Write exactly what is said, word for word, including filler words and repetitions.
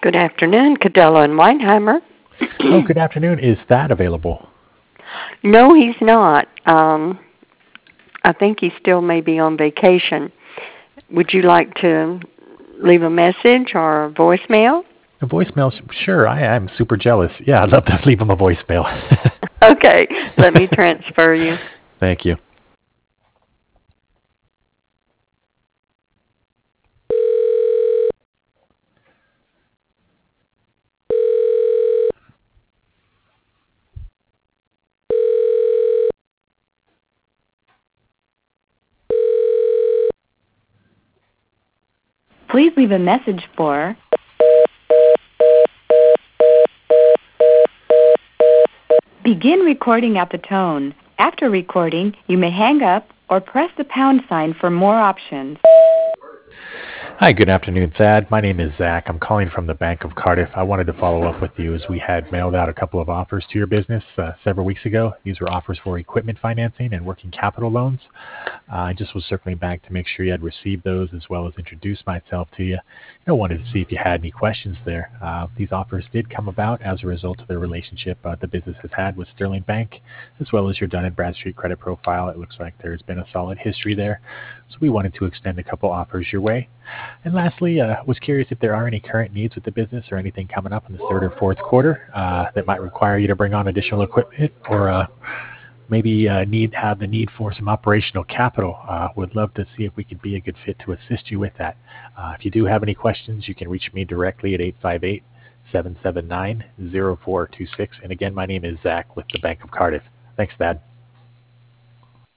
Good afternoon, Cadella and Weinheimer. Oh, good afternoon. Is Thad available? No, he's not. Um, I think he still may be on vacation. Would you like to leave a message or a voicemail? A voicemail? Sure, I am super jealous. Yeah, I'd love to leave him a voicemail. Okay, let me transfer you. Thank you. Please leave a message for begin recording at the tone. After recording, you may hang up or press the pound sign for more options. Hi, good afternoon, Thad. My name is Zach. I'm calling from the Bank of Cardiff. I wanted to follow up with you as we had mailed out a couple of offers to your business uh, several weeks ago. These were offers for equipment financing and working capital loans. Uh, I just was circling back to make sure you had received those as well as introduce myself to you. I wanted to see if you had any questions there. Uh, these offers did come about as a result of the relationship uh, the business has had with Sterling Bank, as well as your Dun and Bradstreet credit profile. It looks like there's been a solid history there. So we wanted to extend a couple offers your way. And lastly, I uh, was curious if there are any current needs with the business or anything coming up in the third or fourth quarter uh, that might require you to bring on additional equipment or uh, maybe uh, need have the need for some operational capital. Uh, would love to see if we could be a good fit to assist you with that. Uh, if you do have any questions, you can reach me directly at eight five eight, seven seven nine, zero four two six. And again, my name is Zach with the Bank of Cardiff. Thanks, Thad.